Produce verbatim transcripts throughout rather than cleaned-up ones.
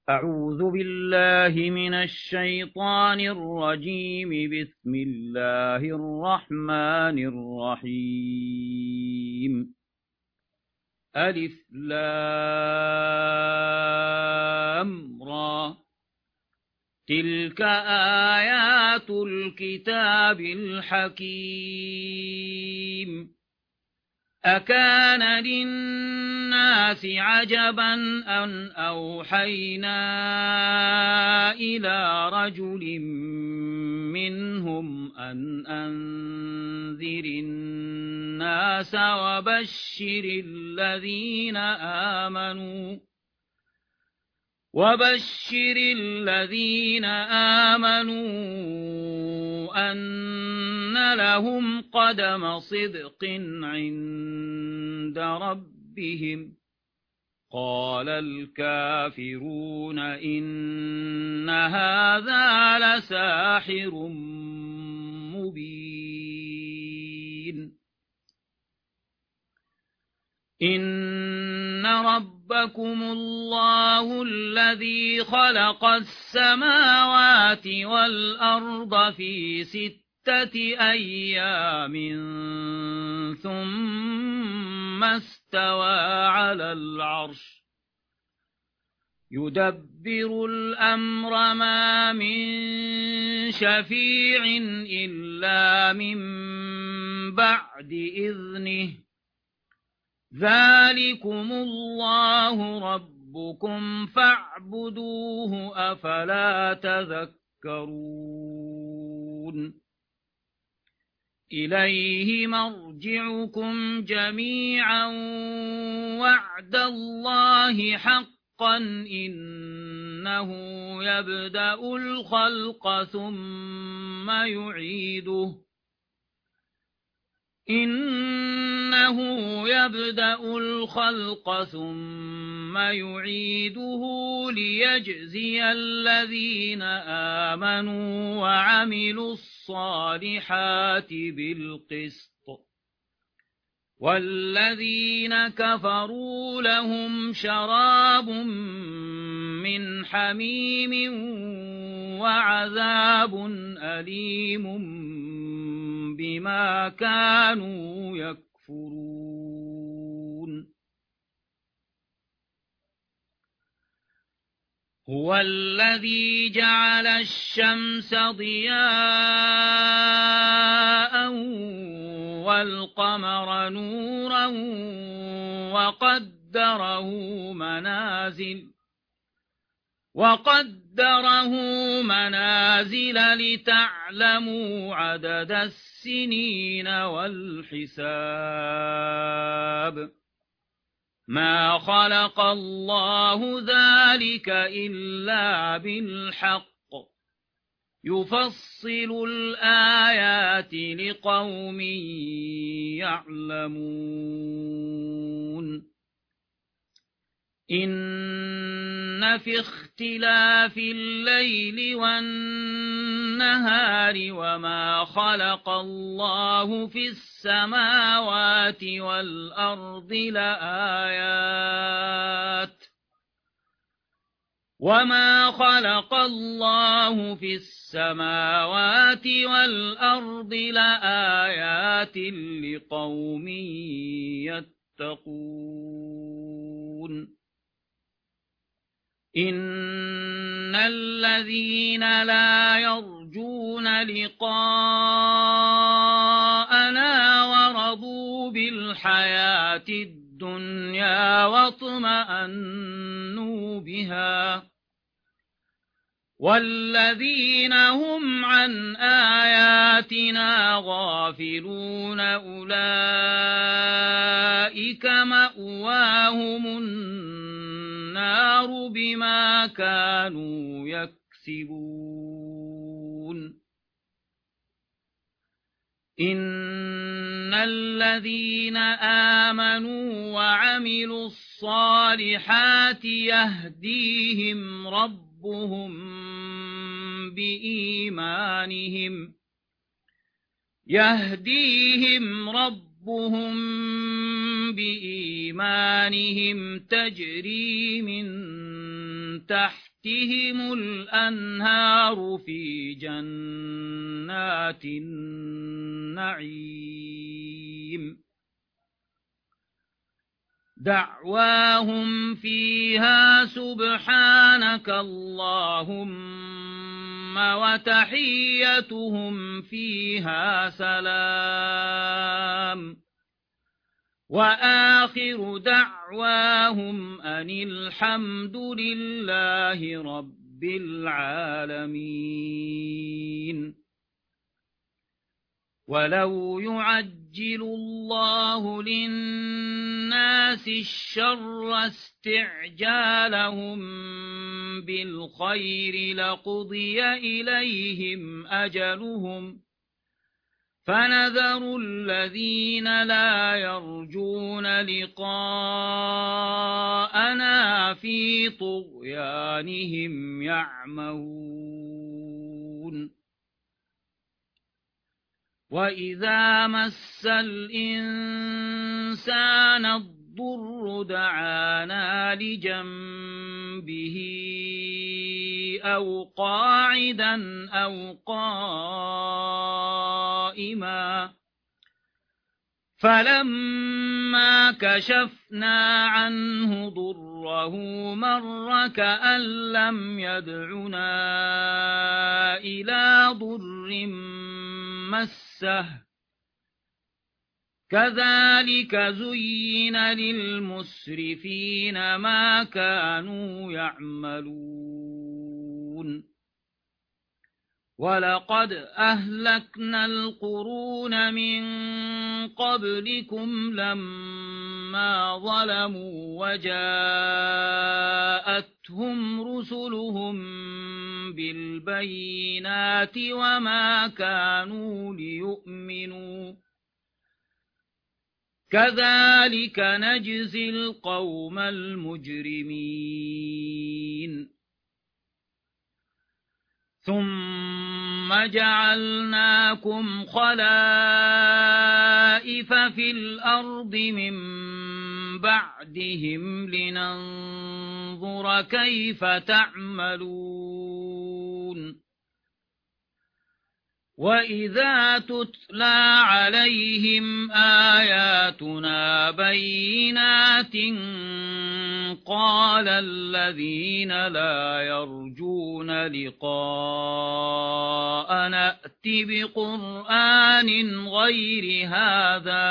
أعوذ بالله من الشيطان الرجيم. بسم الله الرحمن الرحيم. ألف لام را، تلك آيات الكتاب الحكيم. أكان للناس عجبا أن أوحينا إلى رجل منهم أن أنذر الناس وبشر الذين آمنوا وبشر الذين آمنوا أن لهم قدم صدق عند ربهم. قال الكافرون إن هذا لساحر مبين. إن ربكم الله الذي خلق السماوات والأرض في ستة أيام ثم استوى على العرش يدبر الأمر ما من شفيع إلا من بعد إذنه. ذلكم الله ربكم فاعبدوه أفلا تذكرون. إليه مرجعكم جميعا وعد الله حقا إنه يبدأ الخلق ثم يعيده إنه يبدأ الخلق ثم يعيده ليجزي الذين آمنوا وعملوا الصالحات بالقسط والذين كفروا لهم شراب من حميم وعذاب أليم بما كانوا يكفرون. هو الذي جعل الشمس ضياء والقمر نورا وقدره منازل وقدره منازل لتعلموا عدد السنين والحساب. ما خلق الله ذلك إلا بالحق يفصل الآيات لقوم يعلمون. إن في اختلاف الليل والنهار وما خلق الله في السماوات والأرض لآيات وما خلق الله في السماوات والأرض لآيات لقوم يتقون. إن الذين لا يرجون لقاءنا ورضوا بالحياة الدنيا واطمأنوا بها والذين هم عن آياتنا غافلون أولئك مأواهم النار بما كانوا يكسبون. إن الذين آمنوا وعملوا الصالحات يهديهم ربهم بإيمانهم يهديهم ربهم بإيمانهم تجري من تحت تحتهم الأنهار في جنات النعيم دعواهم فيها سبحانك اللهم وتحيتهم فيها سلام وآخر دعواهم أن الحمد لله رب العالمين ولو يعجل الله للناس الشر استعجالهم بالخير لقضي إليهم أجلهم فنذر الذين لا يرجون لقاءنا في طغيانهم يعمهون وإذا مس الإنسان الضر دعانا لجنبه أو قاعدا أو قائما فلما كشفنا عنه ضره مر كأن لم يدعنا إلى ضر مسه كذلك زين للمسرفين ما كانوا يعملون ولقد أهلكنا القرون من قبلكم لما ظلموا وجاءتهم رسلهم بالبينات وما كانوا ليؤمنوا كذلك نجزي القوم المجرمين ثم جعلناكم خلائف في الأرض من بعدهم لننظر كيف تعملون وإذا تتلى عليهم آياتنا بينات قال الذين لا يرجون لقاءنا ائت بقرآن غير هذا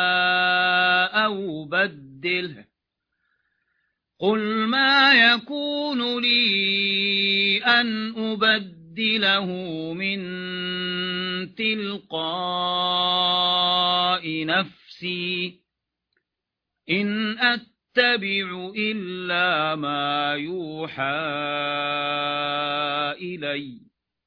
أو بدله قل ما يكون لي أن أبدله له من تلقاء نفسي إن أتبع إلا ما يوحى إلي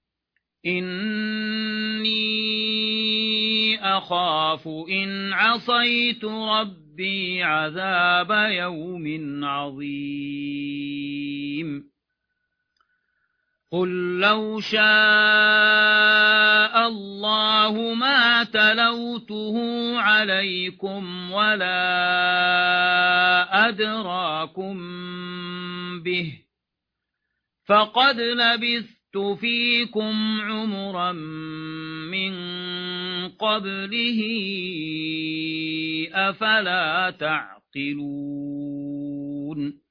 إني أخاف إن عصيت ربي عذاب يوم عظيم قل لو شاء الله ما تلوته عليكم ولا أدراكم به فقد لبثت فيكم عمرا من قبله أفلا تعقلون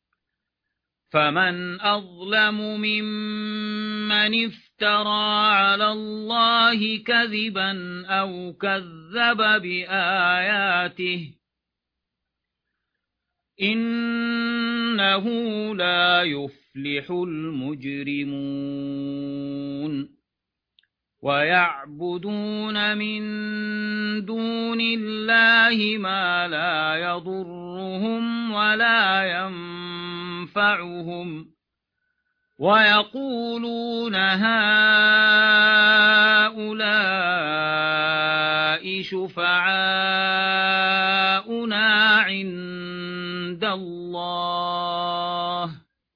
فمن أظلم ممن افترى على الله كذبا أو كذب بآياته إنه لا يفلح المجرمون ويعبدون من دون الله ما لا يضرهم ولا ينفعهم ويقولون هؤلاء شفعاؤنا عند الله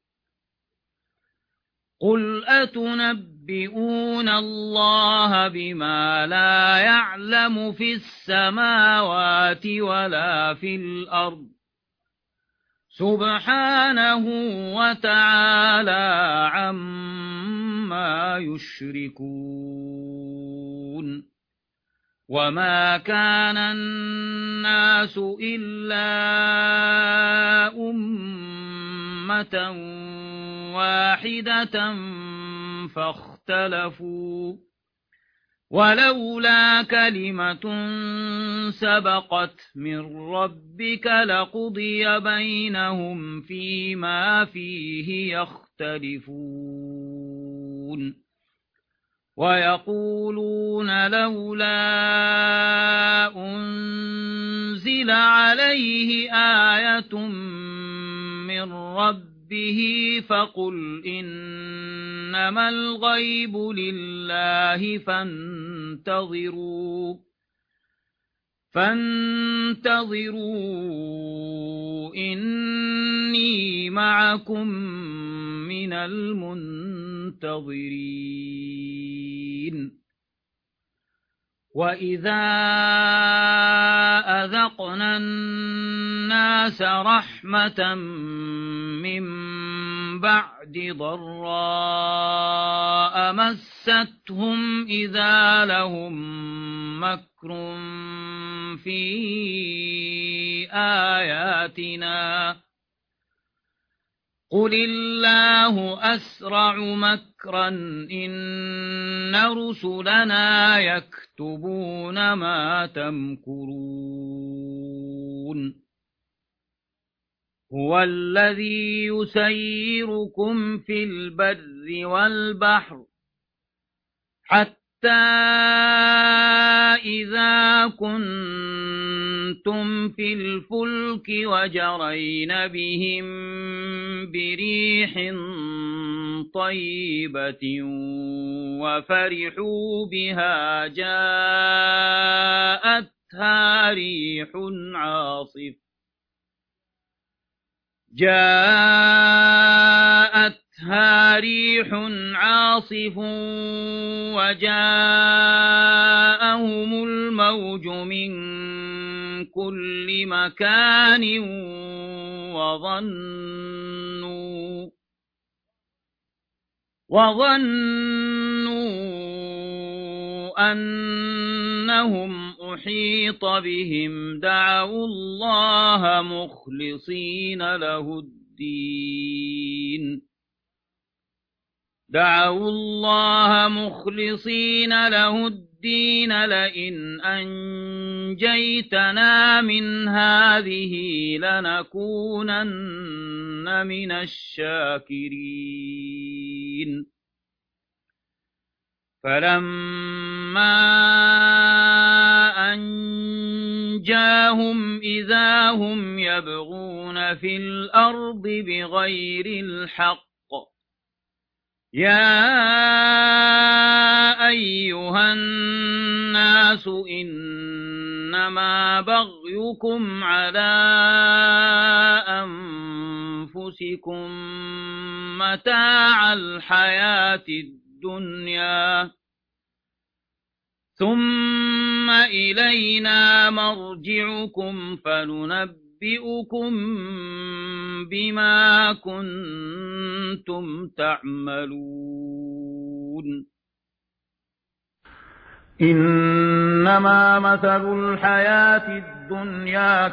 قل أتنبئون الله بما لا يعلم في السماوات ولا في الأرض سبحانه وتعالى عما يشركون وما كان الناس إلا أمة واحدة فاختلفوا ولولا كلمة سبقت من ربك لقضي بينهم فيما فيه يختلفون ويقولون لولا أنزل عليه آية من ربه فقل إنما الغيب لله فانتظروا فانتظروا إني معكم من المنتظرين وإذا أذقنا الناس رحمة من بعد ضراء مستهم إذا لهم مكر في آياتنا قل الله أسرع مكرا إن رسلنا يكتبون ما تمكرون هو الذي يسيركم في البر والبحر حتى إذا كنتم في الفلك وجرين بهم بريح طيبة وفرحوا بها جاءتها ريح عاصف جاءتها ريح عاصف وجاءهم الموج من كل مكان وظنوا وظنوا أنهم أحيط بهم دعوا الله مخلصين له الدين دعوا الله مخلصين له الدين لئن أنجيتنا من هذه لنكونن من الشاكرين فلما أنجاهم إذا هم يبغون في الأرض بغير الحق يا أيها الناس إنما بغيكم على أنفسكم متاع الحياة الدنيا ثم إلينا مرجعكم فننبئكم بما كنتم تعملون إنما مثل الحياة الدنيا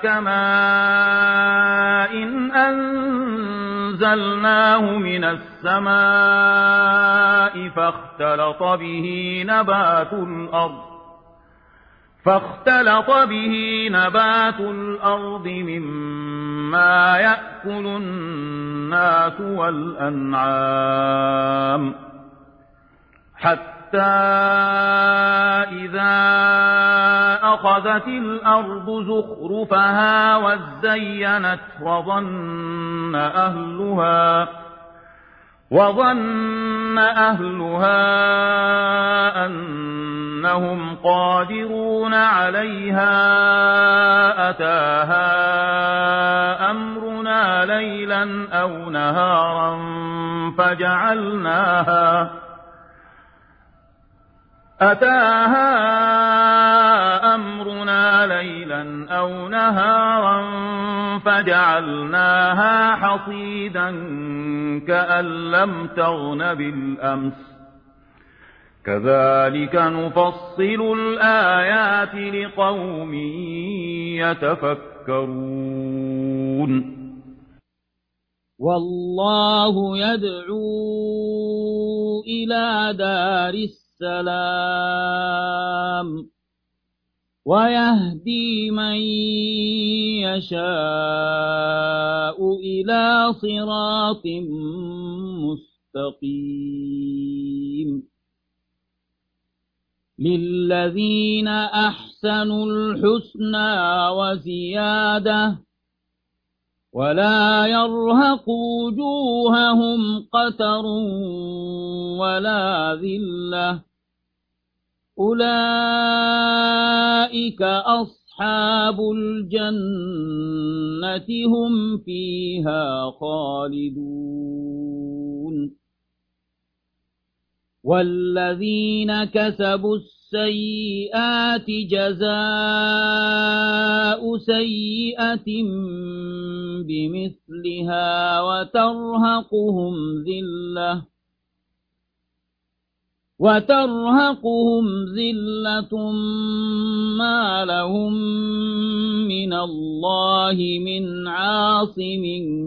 كماء إن أنزلناه من السماء فاختلط به نبات الأرض فاختلط به نبات الأرض مما يأكل الناس والأنعام حتى إذا أخذت الأرض زخرفها وزينت وظن أهلها وظن أهلها أنهم قادرون عليها أتاها أمرنا ليلا أو نهارا فجعلناها أتاها أمرنا ليلا أو نهارا فجعلناها حصيدا كأن لم تغن بالأمس كذلك نفصل الآيات لقوم يتفكرون والله يدعو إلى دار السلام ويهدي من يشاء إلى صراط مستقيم للذين أحسنوا الحسنى وزيادة ولا يرهق وجوههم قتر ولا ذلة أولئك أصحاب الجنة هم فيها خالدون والذين كسبوا السيئات جزاء سيئة بمثلها وترهقهم ذلة وترهقهم ذلة ما لهم من الله من عاصم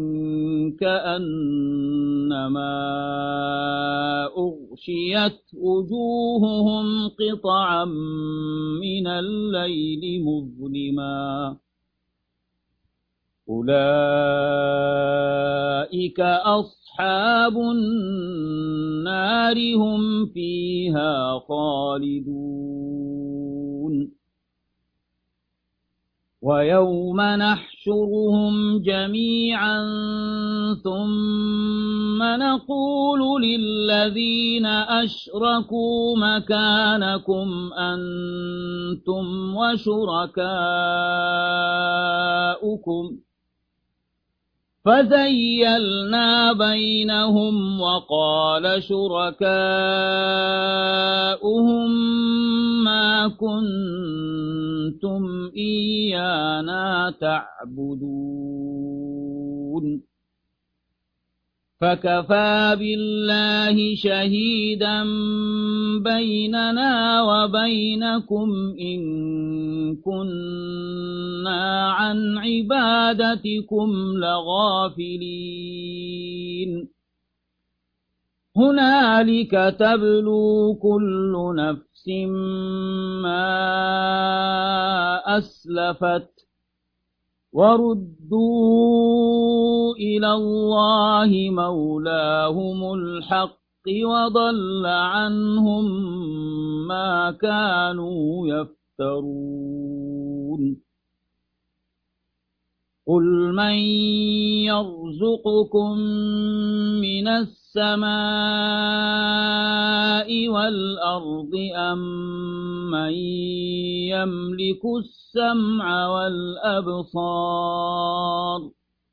كأنما أغشيت وجوههم قطعا من الليل مظلما أولئك أصحاب النار هم فيها خالدون ويوم نحشرهم جميعا ثم نقول للذين أشركوا مكانكم أنتم وشركاؤكم فزيلنا بينهم وقال شركاؤهم ما كنتم إيانا تعبدون فكفى بالله شهيدا بيننا وبينكم إن كنا عن عبادتكم لغافلين هنالك تبلو كل نفس ما أسلفت وردوا إلى الله مولاهم الحق وضل عنهم ما كانوا يفترون قل من يرزقكم من السماء والأرض أم من يملك السمع والأبصار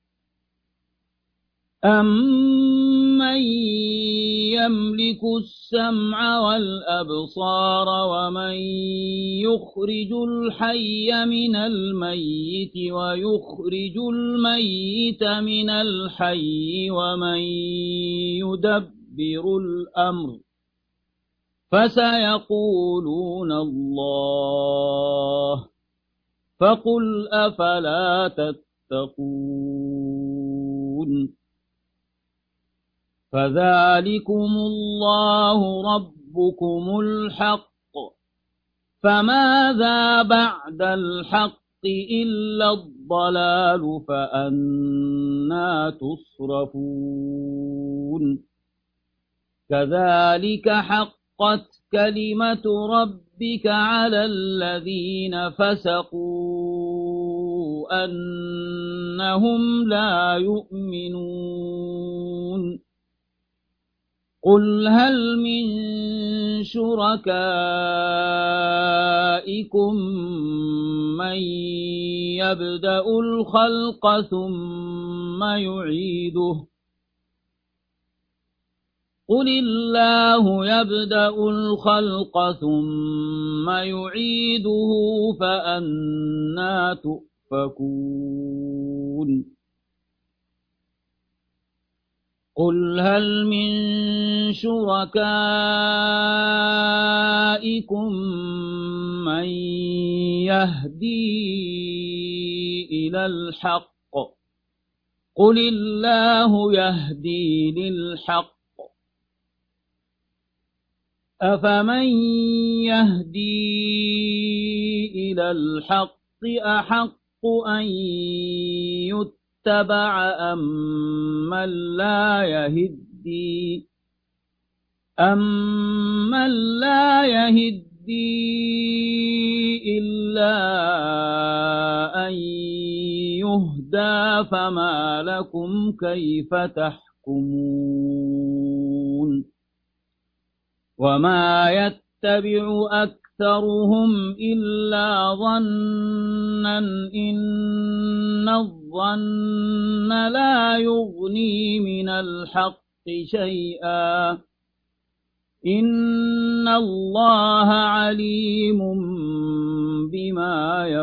أَمَّن يَمْلِكُ السَّمْعَ وَالْأَبْصَارَ وَمَن يُخْرِجُ الْحَيَّ مِنَ الْمَيِّتِ وَيُخْرِجُ الْمَيِّتَ مِنَ الْحَيِّ وَمَن يُدَبِّرُ الْأَمْرَ فَسَيَقُولُونَ اللَّهُ فَقُلْ أَفَلَا تَتَّقُونَ فذلكم الله ربكم الحق فماذا بعد الحق إلا الضلال فأنى تصرفون كذلك حقت كلمة ربك على الذين فسقوا أنهم لا يؤمنون قل هل من شركائكم من يبدأ الخلق ثم يعيده قل الله يبدأ الخلق ثم يعيده فأنى تؤفكون يؤفكون قل هل من شركائكم من يهدي إلى الحق قل الله يهدي للحق أفمن يهدي إلى الحق أحق أن يتبع أم من لا يهدي أم من لا يهدي إلا أن يهدى فما لكم كيف تحكمون وما يتبع أكثرهم إلا ظنا إن الظن لا يغني من الحق شيئا إن الله عليم بما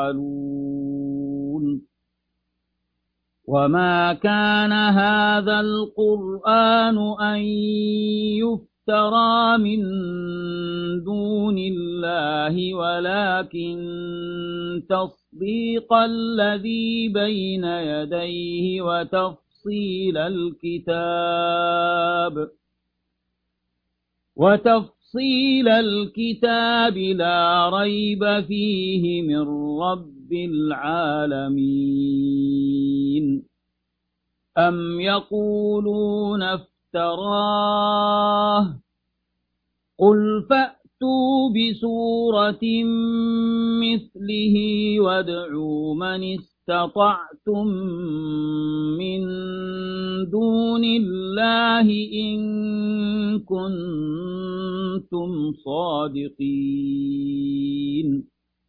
يفعلون وما كان هذا القرآن أن يفترى من دون الله ولكن تصديق الذي بين يديه وتفصيل الكتاب وتفصيل الكتاب لا ريب فيه من رب العالمين أم يقولون افتراه قل فأتوا بسورة مثله وادعوا من استطعتم من دون الله إن كنتم صادقين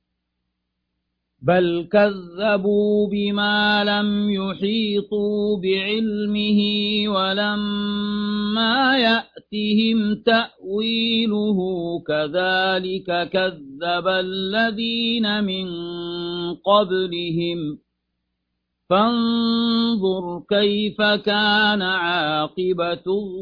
بل كذبوا بما لم يحيطوا بعلمه ولما يأتهم تأويله كذلك كذب الذين من قبلهم فانظر كيف كان عاقبة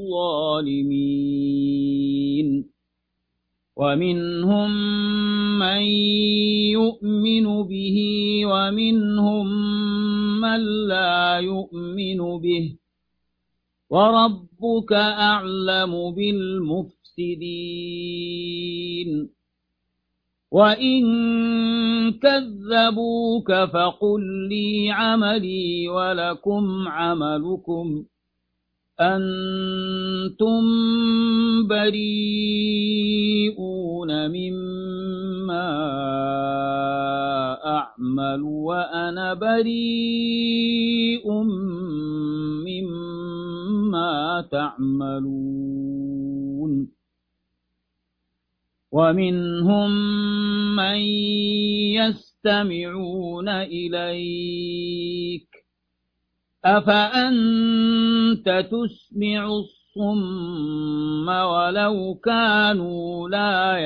الظالمين ومنهم من يؤمن به ومنهم من لا يؤمن به وربك أعلم بالمفسدين وإن كذبوك فقل لي عملي ولكم عملكم أنتم بريئون مما أعمل وأنا بريء مما تعملون ومنهم من يستمعون إليك أفأنت تسمع الصم ولو كانوا لا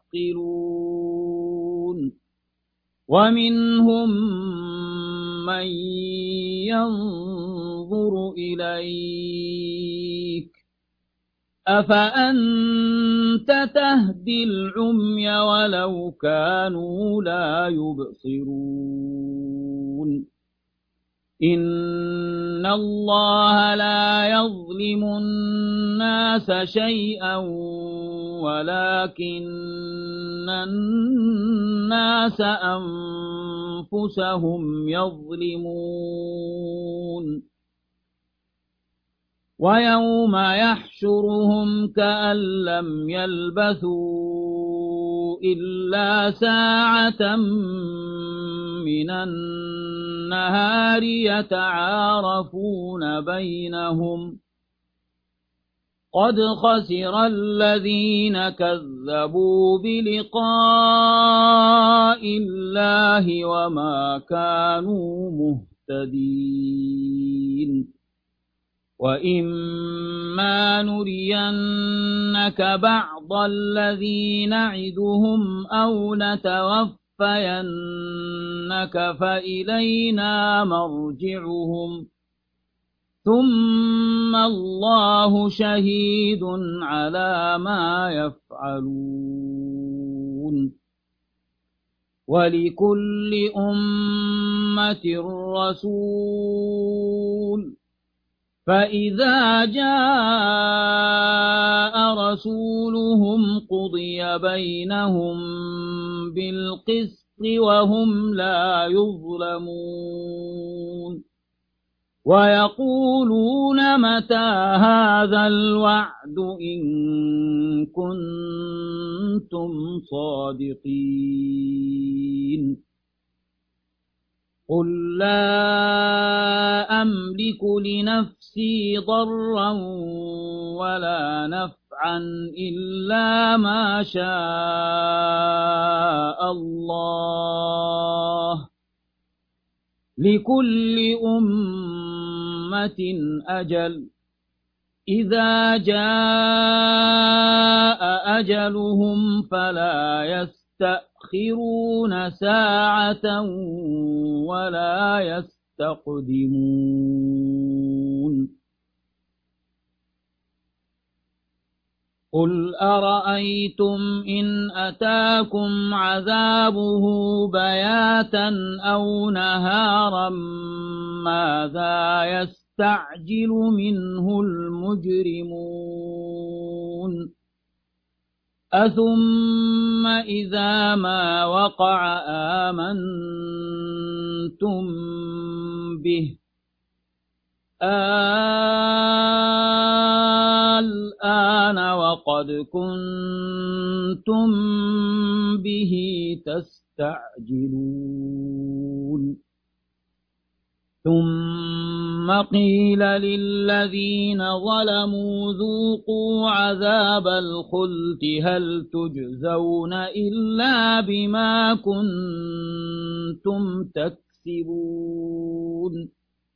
يعقلون ومنهم من ينظر إليك أفأنت تهدي العمي ولو كانوا لا يبصرون إن الله لا يظلم الناس شيئا ولكن الناس أنفسهم يظلمون ويوم يحشرهم كأن لم يلبثوا إلا ساعة من النهار يتعارفون بينهم قد خسر الذين كذبوا بلقاء الله وما كانوا مهتدين وإما نرينك بعض الذي نعدهم أو نتوفينك لنتوفينك فإلينا مرجعهم ثم الله شهيد على ما يفعلون ولكل أمة رسول فإذا جاء رسولهم قضي بينهم بالقسط وهم لا يظلمون ويقولون متى هذا الوعد إن كنتم صادقين قل لا أملك لنفسي ضرا ولا نفعا إلا ما شاء الله لكل أمة أجل إذا جاء أجلهم فلا يستأخرون ساعة ولا يستقدمون قل أرأيتم إن أتاكم عذابه بياتا أو نهارا ماذا يستعجل منه المجرمون أثم إذا ما وقع آمنتم به الآن وقد كنتم به تستعجلون ثم قيل للذين ظلموا ذوقوا عذاب الخلد هل تجزون إلا بما كنتم تكسبون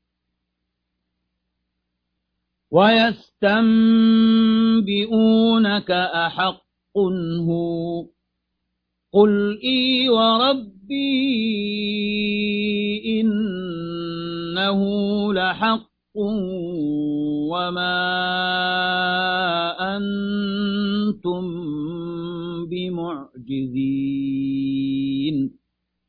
ويستنبئونك أحق هو قل إي وربي إنه لحق وما أنتم بمعجزين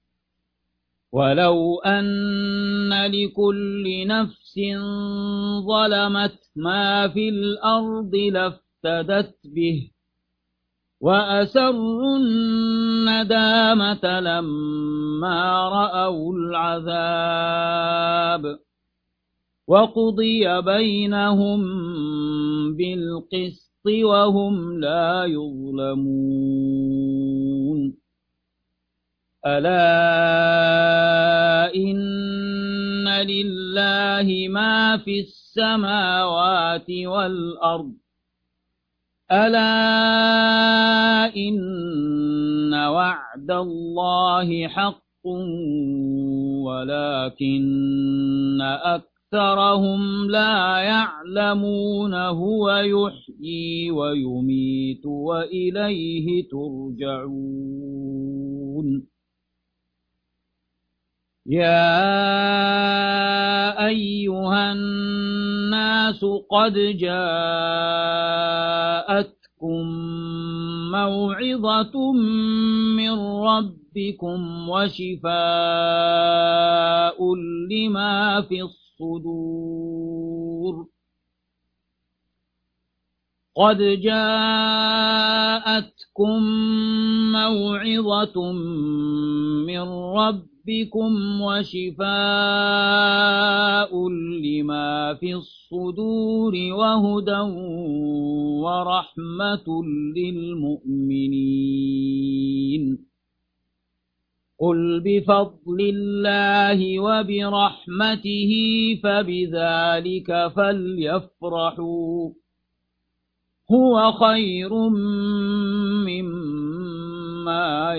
ولو أن لكل نفس ظلمت ما في الأرض لافتدت به وأسروا الندامة لما رأوا العذاب وقضي بينهم بالقسط وهم لا يظلمون ألا إن لله ما في السماوات والأرض ألا إن وعد الله حق ولكن أكثرهم لا يعلمون هو يحيي ويميت وإليه ترجعون يا أيها الناس قد جاءتكم موعظة من ربكم وشفاء لما في الصدور قد جاءتكم موعظة من ربكم بكم وشفاء لما في الصدور وهدى ورحمة للمؤمنين قل بفضل الله وبرحمته فبذلك فليفرحوا هو خير مما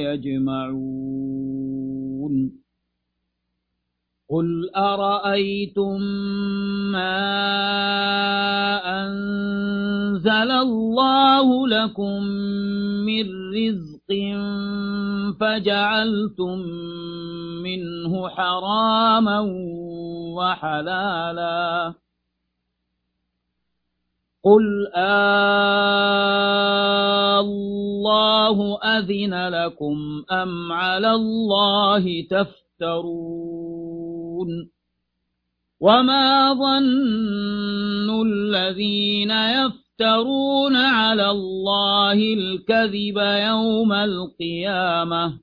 يجمعون قل أرأيتم ما أنزل أنزل الله لكم من رزق فجعلتم منه حراما وحلالا قل الله أذن لكم أم على الله تفترون وما ظن الذين يفترون على الله الكذب يوم القيامة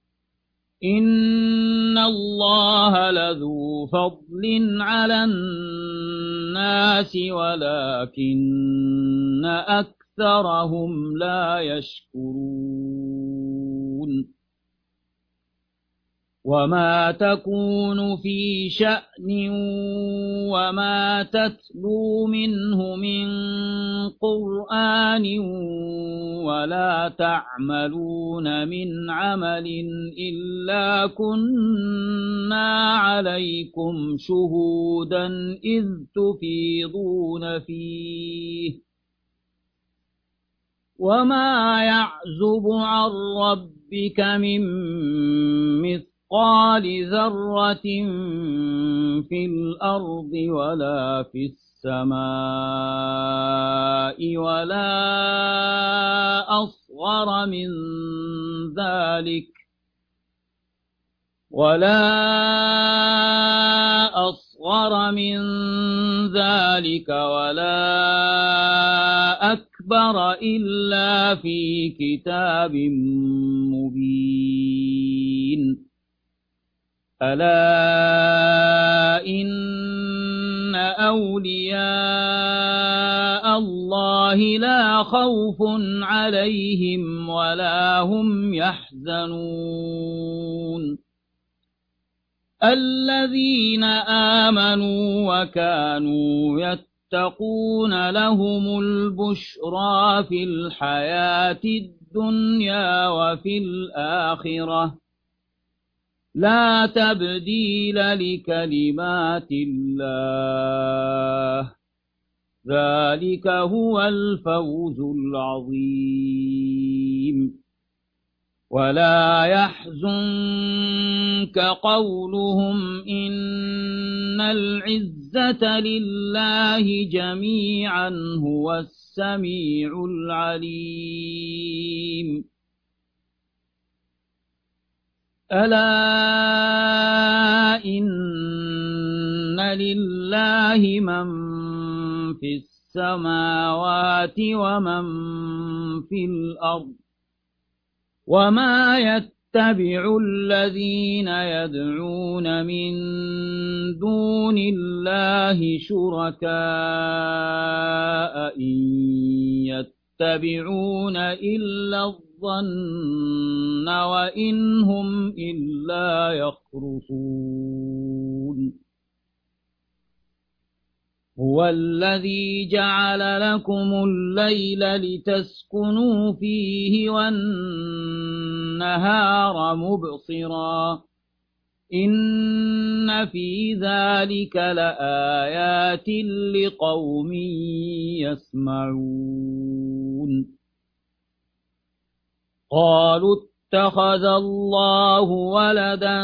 إن الله لذو فضل على الناس ولكن أكثرهم لا يشكرون وما تكون في شأن وما تتلو منه من قرآن ولا تعملون من عمل إلا كنا عليكم شهودا إذ تفيضون فيه وما يعزب عن ربك من مثل مثقال ذرة في الأرض ولا في السماء ولا أصغر من ذلك ولا أصغر من ذلك ولا أكبر إلا في كتاب مبين ألا إن أولياء الله لا خوف عليهم ولا هم يحزنون الذين آمنوا وكانوا يتقون لهم البشرى في الحياة الدنيا وفي الآخرة لا تبديل لكلمات الله ذلك هو الفوز العظيم ولا يحزنك قولهم إن العزة لله جميعا هو السميع العليم ألا إن لله من في السماوات ومن في الأرض وما يتبع الذين يدعون من دون الله شركاء إن يتبعون إلا الظن وإن هم إلا يخرصون هو الذي جعل لكم الليل لتسكنوا فيه والنهار مبصرا إن في ذلك لآيات لقوم يسمعون قالوا اتخذ الله ولدا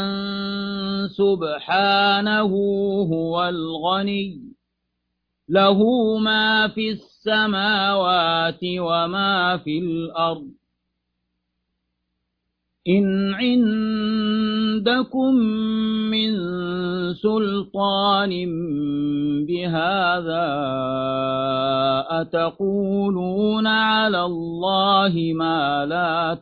سبحانه هو الغني له ما في السماوات وما في الأرض إن عندكم من سلطان بهذا أتقولون على الله ما لا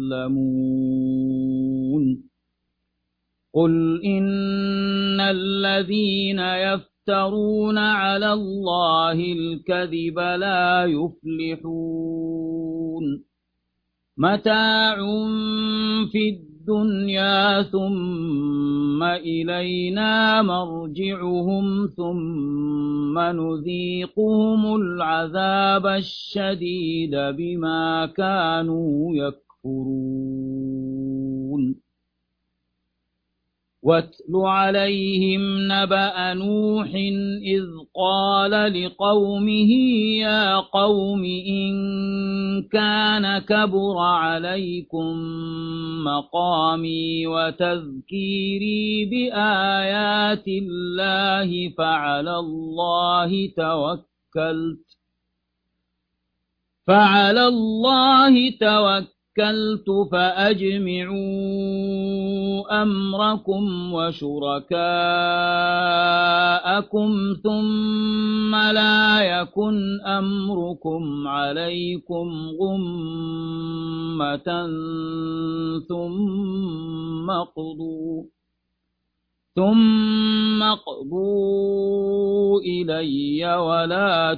تعلمون قل إن الذين يفترون على الله الكذب لا يفلحون متاع في الدنيا ثم إلينا مرجعهم ثم نذيقهم العذاب الشديد بما كانوا يكفرون واتل عليهم نبأ نوح إذ قال لقومه يا قوم إن كان كبر عليكم مقامي وتذكيري بآيات الله فعلى الله توكلت فعلى الله توكلت توكلت فأجمعوا أمركم وشركاءكم ثم لا يكن أمركم عليكم غمة ثم اقضوا ثم اقضوا إلي ولا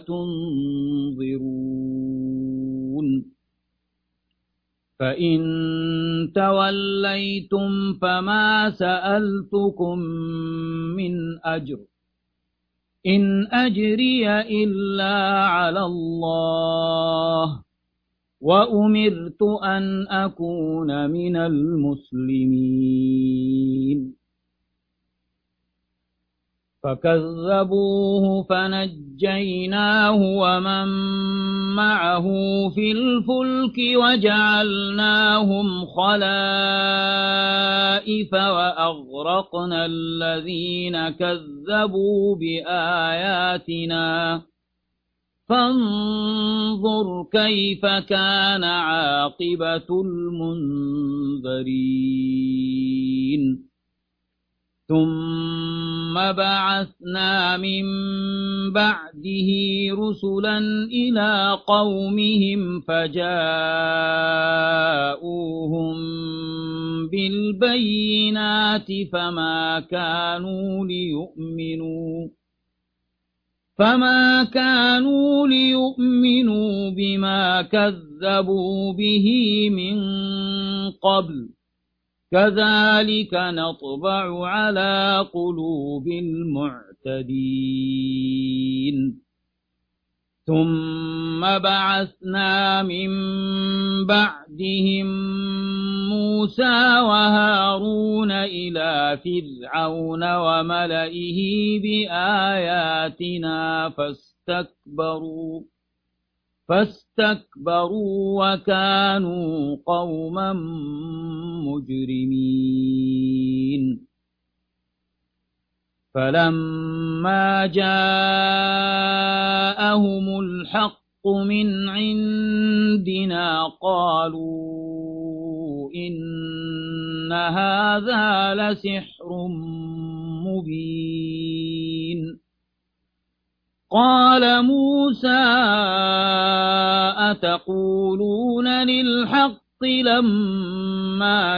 تنظرون فإن توليتم فما سألتكم من أجر إن أجري إلا على الله وأمرت أن أكون من المسلمين فكذبوه فنجيناه ومن معه في الفلك وجعلناهم خلائف وأغرقنا الذين كذبوا بآياتنا فانظر كيف كان عاقبة المنذرين ثم بعثنا من بعده رسلا إلى قومهم فجاءوهم بالبينات فما كانوا ليؤمنوا فما كانوا ليؤمنوا بما كذبوا به من قبل كذلك نطبع على قلوب المعتدين ثم بعثنا من بعدهم موسى وهارون إلى فرعون وملئه بآياتنا فاستكبروا فاستكبروا وكانوا قوما مجرمين فلما جاءهم الحق من عندنا قالوا إن هذا لسحر مبين قال موسى أتقولون للحق لما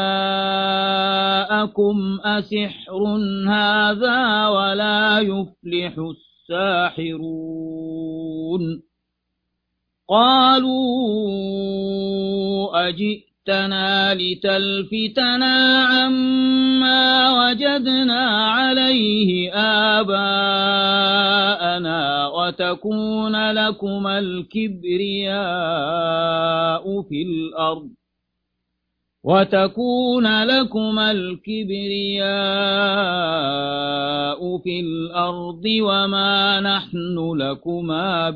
جاءكم أسحر هذا ولا يفلح الساحرون قالوا أجئتنا لتلفتنا عما وجدنا عليه آباءنا وتكون لكما الكبرياء في الأرض وتكون لكما الكبرياء في الأرض وما نحن لكما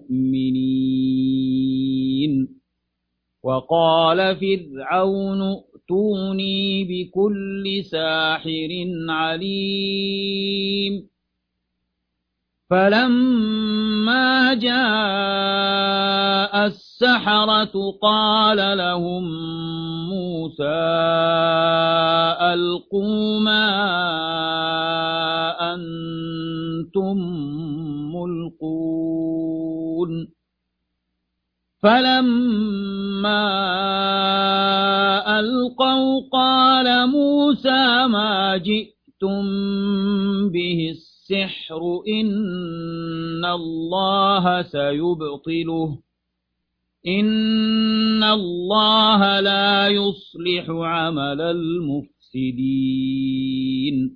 بمؤمنين وقال فرعون ائتوني بكل ساحر عليم فلما جاء السحرة قال لهم موسى ألقوا ما أنتم ملقون فلما ألقوا قال موسى ما جئتم به السحر إن الله سيبطله إن الله لا يصلح عمل المفسدين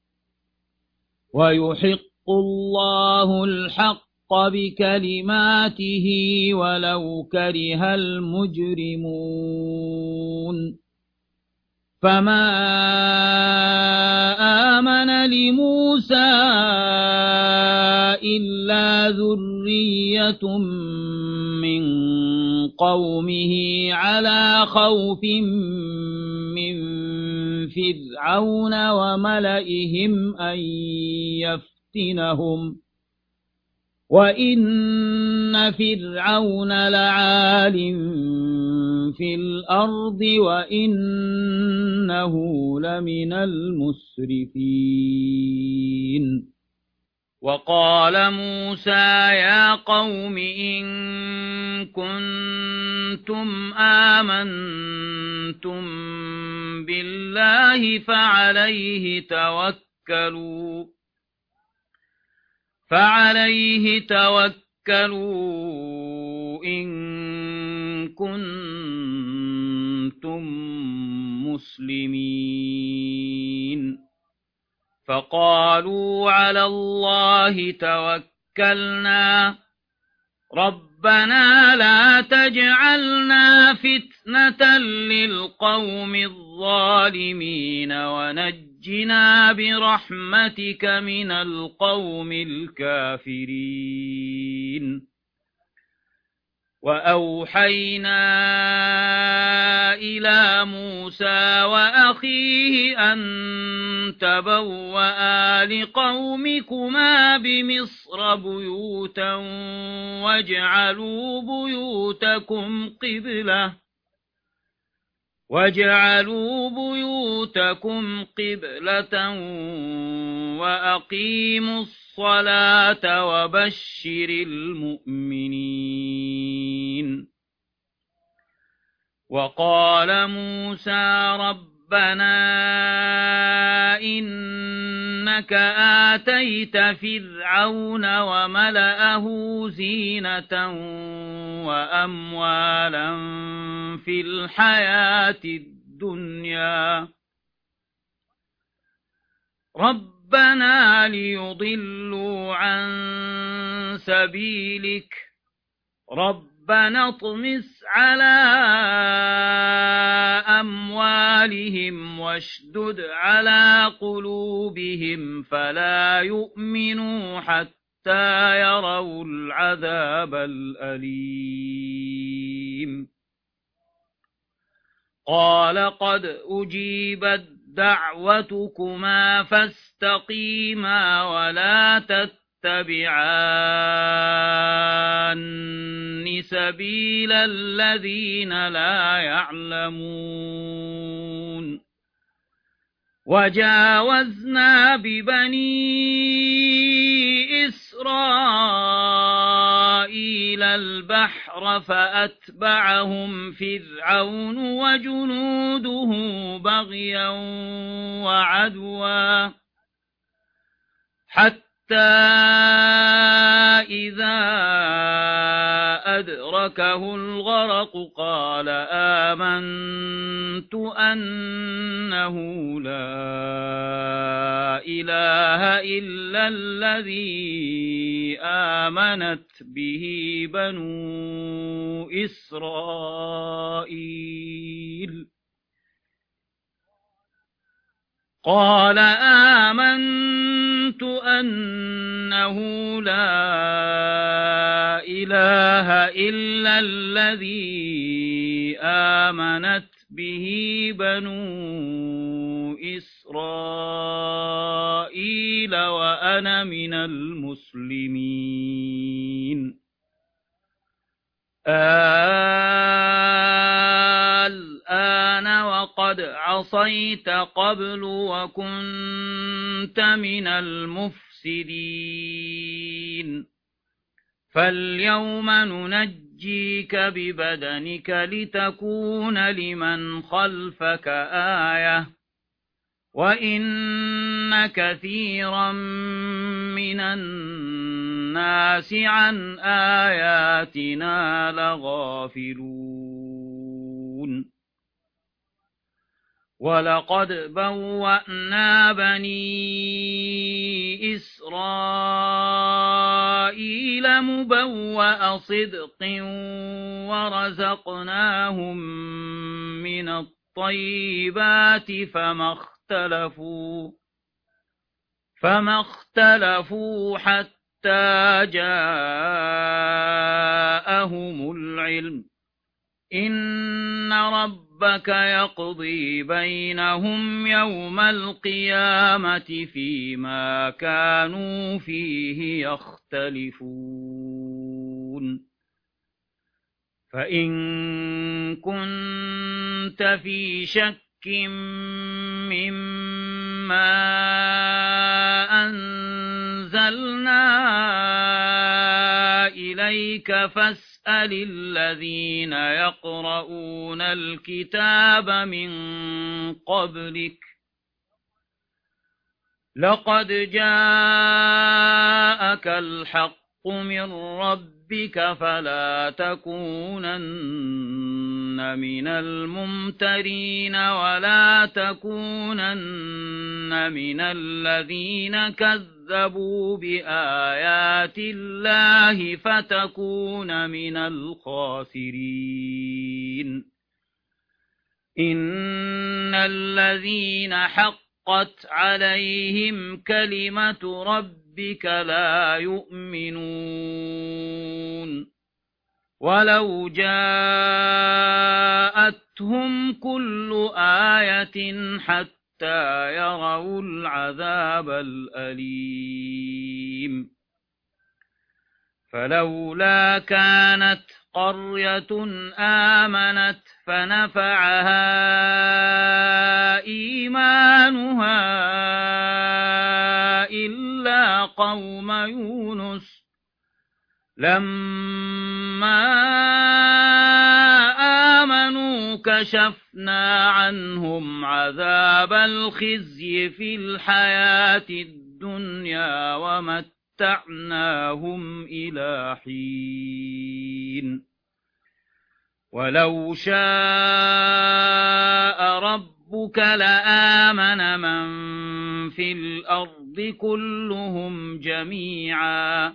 ويحق الله الحق بكلماته ولو كره المجرمون فما آمن لموسى إلا ذرية من قومه على خوف من فرعون وملئهم أن يفتنهم وإن فرعون لعال في الأرض وإنه لمن المسرفين. وقال موسى يا قوم إن كنتم آمنتم بالله فعليه توكلوا فعليه توكلوا إن كنتم مسلمين. فقالوا على الله توكلنا ربنا لا تجعلنا فتنة للقوم الظالمين ونجنا برحمتك من القوم الكافرين. وأوحينا إلى موسى وأخيه أن تبوأ لقومكما بمصر بيوتا واجعلوا بيوتكم قبلة واجعلوا بيوتكم قبلة وأقيموا الصلاة وبشر المؤمنين. وقال موسى ربنا إنك آتيت فرعون وملأه زينة وأموالا في الحياة الدنيا ربنا ليضلوا عن سبيلك ربنا اطمس على أموالهم واشدد على قلوبهم فلا يؤمنوا حتى يروا العذاب الأليم. قال قد أجيبت دعوتكما فاستقيما ولا تتبعان سبيل الذين لا يعلمون. وجاوزنا ببني إسرائيل البحر فأتبعهم فرعون وجنوده بغيا وعدوا حتى إذا أدركه الغرق قال آمنت أنه لا إله إلا الذي آمنت به بنو إسرائيل. قال آمنت أنه لا إله إلا الذي آمنت به بنو إسرائيل وأنا من المسلمين. الآن وقد عصيت قبل وكنت من المفسدين فاليوم ننجيك ببدنك لتكون لمن خلفك آية وإن كثيرا من الناس عن آياتنا لغافلون. ولقد بوأنا بني إسرائيل مبوأ صدق ورزقناهم من الطيبات الطيبات فما اختلفوا فما اختلفوا حتى جاءهم العلم إن ربك يقضي بينهم يوم القيامة فيما كانوا فيه يختلفون فإن كنت في شك مما أنزلنا إليك فاسأل الذين يقرؤون الكتاب من قبلك لقد جاءك الحق من ربك فلا تكونن من الممترين ولا تكونن من الذين كذبوا بآيات الله فتكون من الخاسرين إن الذين حقت عليهم كلمة ربك لا يؤمنون ولو جاءتهم كل آية حتى يروا العذاب الأليم فلولا كانت قرية آمنت فنفعها إيمانها إلا قوم يونس لما آمنوا كشفنا عنهم عذاب الخزي في الحياة الدنيا ومتعناهم إلى حين ولو شاء ربك لآمن من في الأرض كلهم جميعا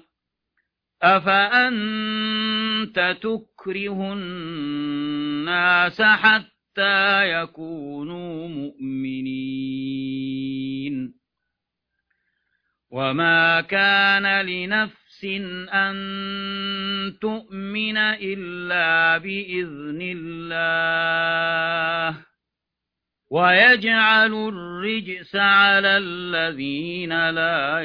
أفأنت تكره الناس حتى يكونوا مؤمنين وما كان لنفس أن تؤمن إلا بإذن الله ويجعل الرجس على الذين لا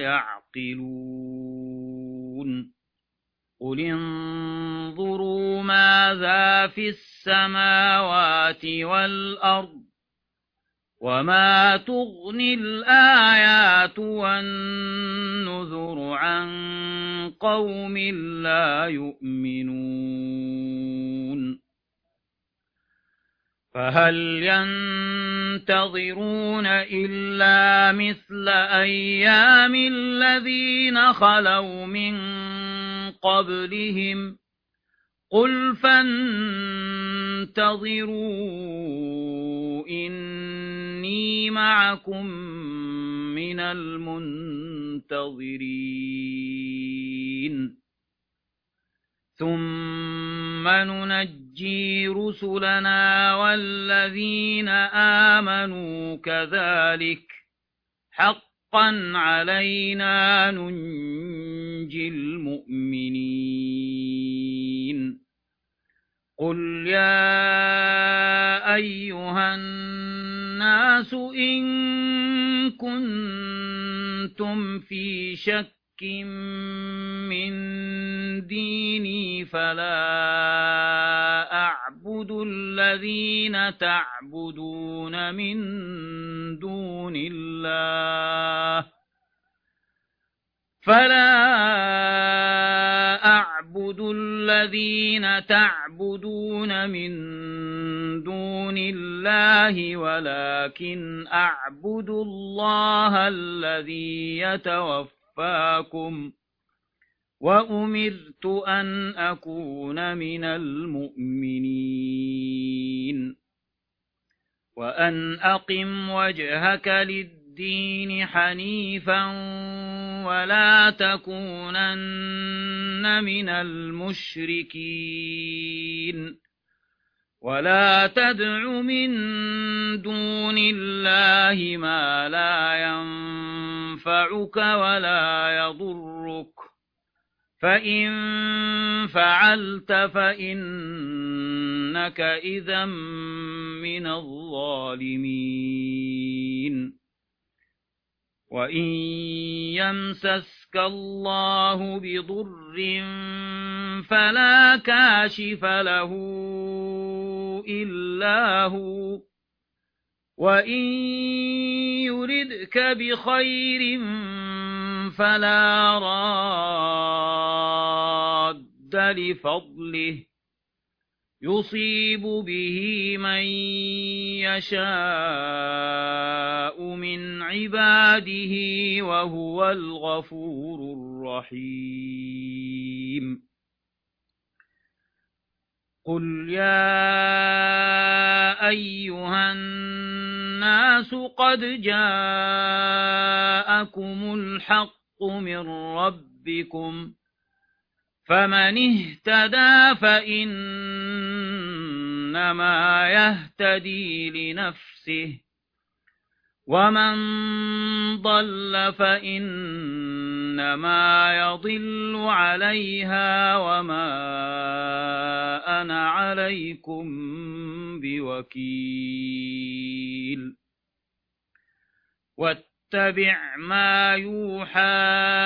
يعقلون قل انظروا ماذا في السماوات والأرض وما تغني الآيات والنذر عن قوم لا يؤمنون فهل ينتظرون إلا مثل أيام الذين خلوا من قبلهم قل فانتظروا إني معكم من المنتظرين ثم ننجي رسلنا والذين آمنوا كذلك حقا علينا ننجي المؤمنين قل يا أيها الناس إن كنتم في شك من ديني فلا أعبد الذين تعبدون من دون الله فلا أعبد الذين تعبدون من دون الله ولكن أعبد الله الذي يتوفاكم وأمرت أن أكون من المؤمنين وأن أقم وجهك للدين حنيفا ولا تكونن من المشركين ولا تدع من دون الله ما لا ينفعك ولا يضرك فإن فعلت فإنك إذا من الظالمين وإن يمسسك الله بضر فلا كاشف له إلا هو وإن يردك بخير فلا راد لفضله يصيب به من يشاء من عباده وهو الغفور الرحيم قل يا أيها الناس قد جاءكم الحق من ربكم فمن اهتدى فإنما يهتدي لنفسه ومن ضل فإنما يضل عليها وما أنا عليكم بوكيل واتبع ما يوحى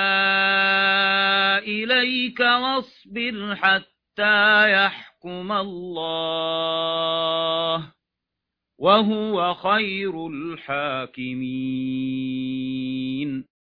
إليك واصبر حتى يحكم الله وهو خير الحاكمين